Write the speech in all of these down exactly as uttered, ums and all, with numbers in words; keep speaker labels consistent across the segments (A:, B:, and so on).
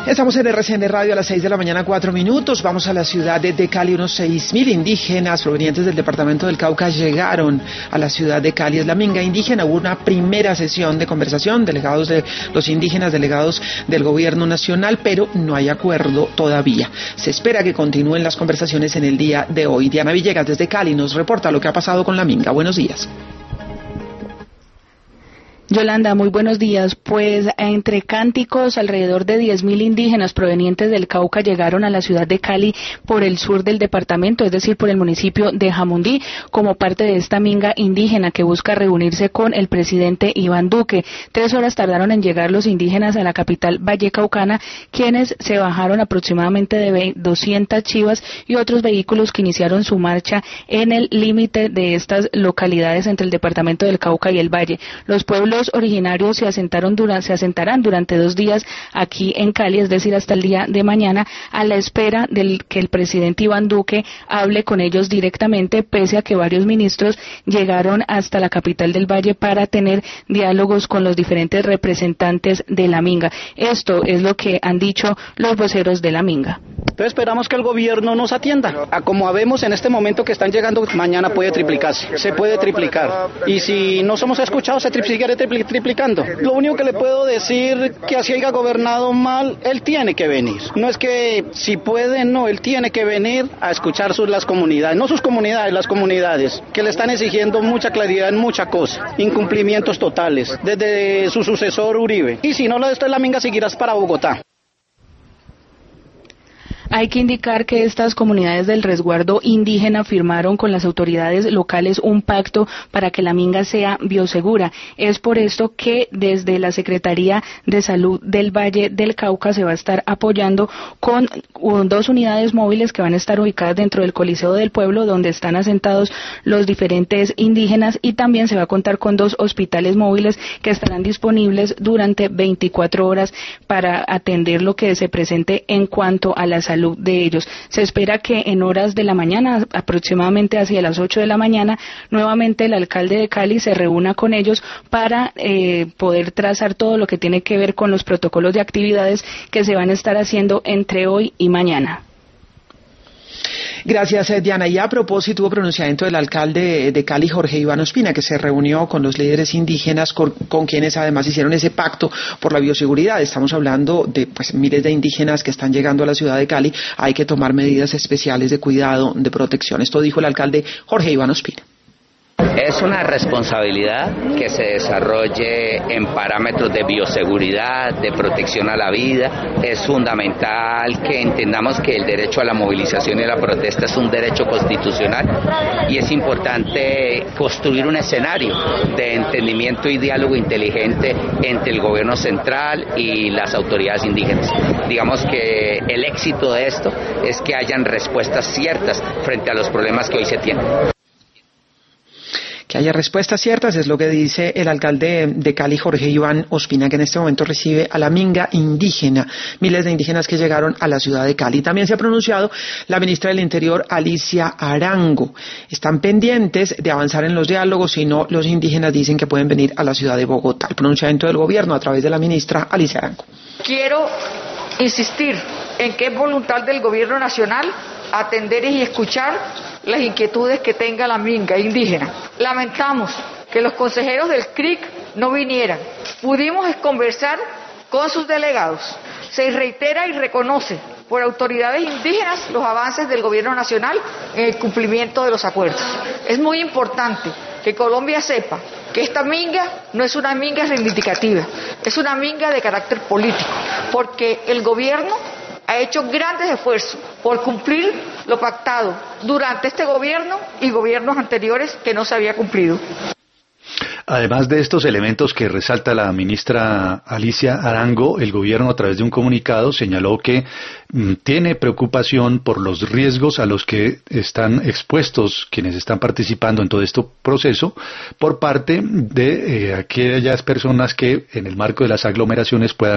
A: Estamos en R C N Radio a las seis de la mañana, cuatro minutos. Vamos a la ciudad de, de Cali. Unos seis mil indígenas provenientes del departamento del Cauca llegaron a la ciudad de Cali. Es la minga indígena. Hubo una primera sesión de conversación, delegados de los indígenas, delegados del gobierno nacional, pero no hay acuerdo todavía. Se espera que continúen las conversaciones en el día de hoy. Diana Villegas desde Cali nos reporta lo que ha pasado con la minga. Buenos días.
B: Yolanda, muy buenos días. Pues entre cánticos, alrededor de diez mil indígenas provenientes del Cauca llegaron a la ciudad de Cali por el sur del departamento, es decir, por el municipio de Jamundí, como parte de esta minga indígena que busca reunirse con el presidente Iván Duque. Tres horas tardaron en llegar los indígenas a la capital vallecaucana, quienes se bajaron aproximadamente de doscientas chivas y otros vehículos que iniciaron su marcha en el límite de estas localidades entre el departamento del Cauca y el Valle. Los pueblos Los originarios se asentaron durante, se asentarán durante dos días aquí en Cali, es decir, hasta el día de mañana, a la espera de que el presidente Iván Duque hable con ellos directamente, pese a que varios ministros llegaron hasta la capital del Valle para tener diálogos con los diferentes representantes de la minga. Esto es lo que han dicho los voceros de la minga.
C: Entonces esperamos que el gobierno nos atienda. A como vemos en este momento que están llegando, mañana puede triplicarse, se puede triplicar. Y si no somos escuchados, se triplicará triplicando. Lo único que le puedo decir, que así haya gobernado mal, él tiene que venir. No es que si puede, no, él tiene que venir a escuchar sus, las comunidades, no sus comunidades, las comunidades, que le están exigiendo mucha claridad en mucha cosa, incumplimientos totales, desde su sucesor Uribe. Y si no, lo de esto de la minga seguirás para Bogotá.
B: Hay que indicar que estas comunidades del resguardo indígena firmaron con las autoridades locales un pacto para que la minga sea biosegura. Es por esto que desde la Secretaría de Salud del Valle del Cauca se va a estar apoyando con dos unidades móviles que van a estar ubicadas dentro del Coliseo del Pueblo, donde están asentados los diferentes indígenas, y también se va a contar con dos hospitales móviles que estarán disponibles durante veinticuatro horas para atender lo que se presente en cuanto a la salud de ellos. Se espera que en horas de la mañana, aproximadamente hacia las ocho de la mañana, nuevamente el alcalde de Cali se reúna con ellos para eh, poder trazar todo lo que tiene que ver con los protocolos de actividades que se van a estar haciendo entre hoy y mañana.
A: Gracias, Diana. Y a propósito, hubo pronunciamiento del alcalde de Cali, Jorge Iván Ospina, que se reunió con los líderes indígenas, con, con quienes además hicieron ese pacto por la bioseguridad. Estamos hablando de pues miles de indígenas que están llegando a la ciudad de Cali. Hay que tomar medidas especiales de cuidado, de protección. Esto dijo el alcalde Jorge Iván Ospina.
D: Es una responsabilidad que se desarrolle en parámetros de bioseguridad, de protección a la vida. Es fundamental que entendamos que el derecho a la movilización y a la protesta es un derecho constitucional, y es importante construir un escenario de entendimiento y diálogo inteligente entre el gobierno central y las autoridades indígenas. Digamos que el éxito de esto es que hayan respuestas ciertas frente a los problemas que hoy se tienen.
A: Que haya respuestas ciertas, es lo que dice el alcalde de Cali, Jorge Iván Ospina, que en este momento recibe a la minga indígena, miles de indígenas que llegaron a la ciudad de Cali. También se ha pronunciado la ministra del Interior, Alicia Arango. Están pendientes de avanzar en los diálogos, si no, los indígenas dicen que pueden venir a la ciudad de Bogotá. El pronunciamiento del gobierno a través de la ministra Alicia Arango.
E: Quiero insistir en que es voluntad del gobierno nacional atender y escuchar las inquietudes que tenga la minga indígena. Lamentamos que los consejeros del C R I C no vinieran. Pudimos conversar con sus delegados. Se reitera y reconoce por autoridades indígenas los avances del gobierno nacional en el cumplimiento de los acuerdos. Es muy importante que Colombia sepa que esta minga no es una minga reivindicativa, es una minga de carácter político, porque el gobierno ha hecho grandes esfuerzos por cumplir lo pactado durante este gobierno y gobiernos anteriores que no se había cumplido.
F: Además de estos elementos que resalta la ministra Alicia Arango, el gobierno a través de un comunicado señaló que mm, tiene preocupación por los riesgos a los que están expuestos quienes están participando en todo este proceso por parte de eh, aquellas personas que en el marco de las aglomeraciones puedan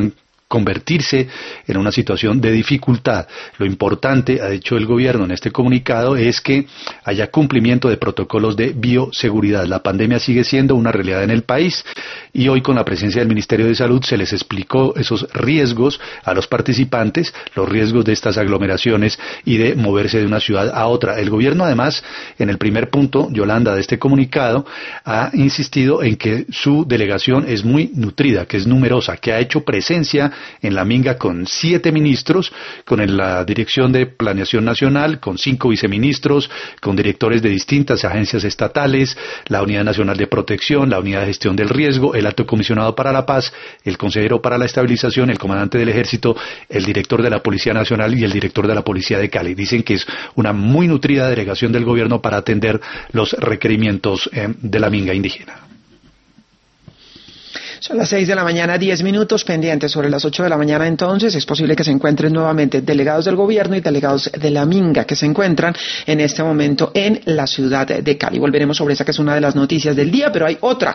F: convertirse en una situación de dificultad. Lo importante, ha dicho el gobierno en este comunicado, es que haya cumplimiento de protocolos de bioseguridad. La pandemia sigue siendo una realidad en el país y hoy con la presencia del Ministerio de Salud se les explicó esos riesgos a los participantes, los riesgos de estas aglomeraciones y de moverse de una ciudad a otra. El gobierno además, en el primer punto, Yolanda, de este comunicado, ha insistido en que su delegación es muy nutrida, que es numerosa, que ha hecho presencia en la Minga con siete ministros, con la Dirección de Planeación Nacional, con cinco viceministros, con directores de distintas agencias estatales, la Unidad Nacional de Protección, la Unidad de Gestión del Riesgo, el Alto Comisionado para la Paz, el Consejero para la Estabilización, el Comandante del Ejército, el Director de la Policía Nacional y el Director de la Policía de Cali. Dicen que es una muy nutrida delegación del gobierno para atender los requerimientos eh, de la Minga indígena.
A: Son las seis de la mañana, diez minutos, pendientes sobre las ocho de la mañana. Entonces es posible que se encuentren nuevamente delegados del gobierno y delegados de la Minga que se encuentran en este momento en la ciudad de Cali. Volveremos sobre esa que es una de las noticias del día, pero hay otra